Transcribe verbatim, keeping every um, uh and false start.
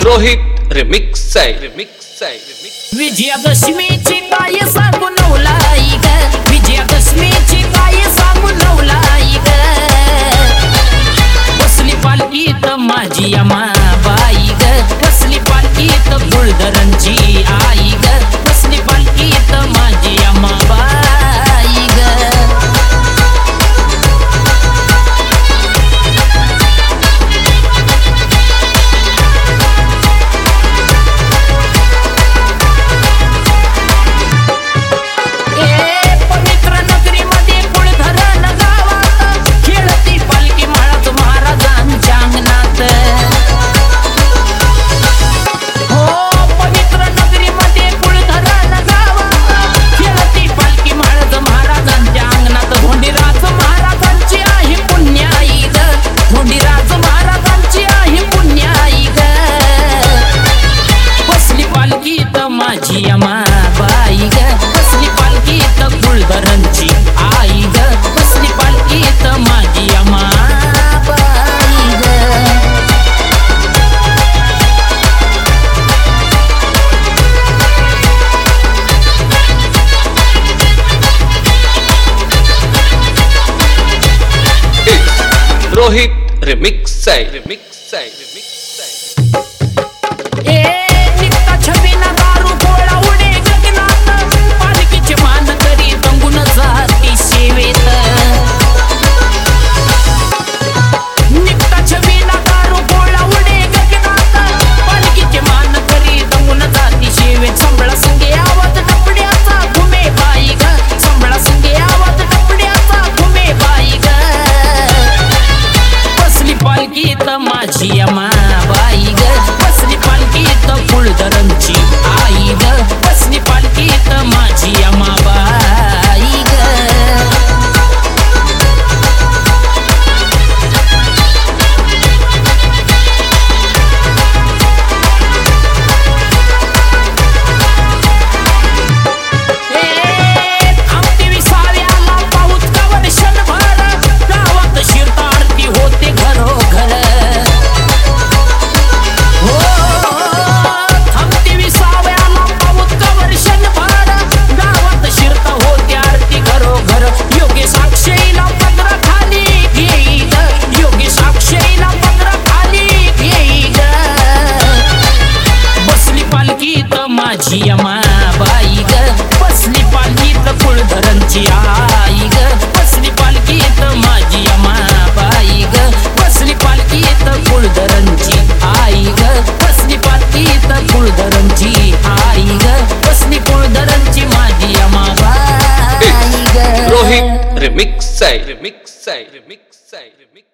Rohit remix आहे remix आहे remix विजयादशमीची काय सांगू नवलाई ग विजयादशमीची काय सांगू नवलाई ग बसली पालखीत माझी अमाबाई ग बसली पालखीत गुळधरांची आई ग बसली पालखीत माझी अमाबाई ग माझी अमाबाई ग बसली पालखीत गुळधरांची आई ग बसली पालखीत माझी अमाबाई ग रोहित रिमिक्स आहे रिमिक्स आहे रिमिक्स आहे ए छबीना दारू गोळा उडे गगनात पालखीचे मान करी दंगून जाती सेवेत निघता छबीना दारू गोळा उडे गगनात पालखीचे मान करी दंगून जाती सेवेत संबळा संगे आवाज डपड्याचा घुमे बाई ग संबळा संगे आवाज डपड्याचा घुमे बाई ग बसली पालखीत माझी अमाबाई ग बसली पालखीत गुळधरांची आई ग बसली पालखीत माझी अमाबाई ग आमटी विसाव्याला पाऊस कवर क्षणभर गावात शिरता आरती होते घरोघर माझी अमाबाई ग बसली पालखीत गुळधरांची आई ग बसली पालखीत माझी अमाबाई ग बसली पालखीत गुळधरांची आई ग बसली पालखीत गुळधरांची आई ग बसली गुळधरांची माझी अमाबाई ग रोहित रिमिक्स आहे रिमिक्स आहे रिमिक्स आहे रिमिक्स